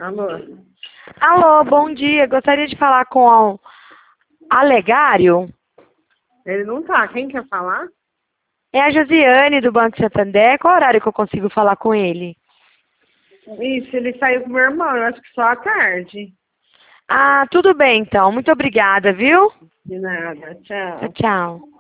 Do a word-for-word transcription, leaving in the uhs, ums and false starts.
Alô? Alô, bom dia. Gostaria de falar com o Alegário. Ele não tá. Quem quer falar? É a Josiane do Banco Santander. Qual horário que eu consigo falar com ele? Isso, ele saiu com meu irmão. Eu acho que só à tarde. Ah, tudo bem então. Muito obrigada, viu? De nada. Tchau, Tchau. tchau.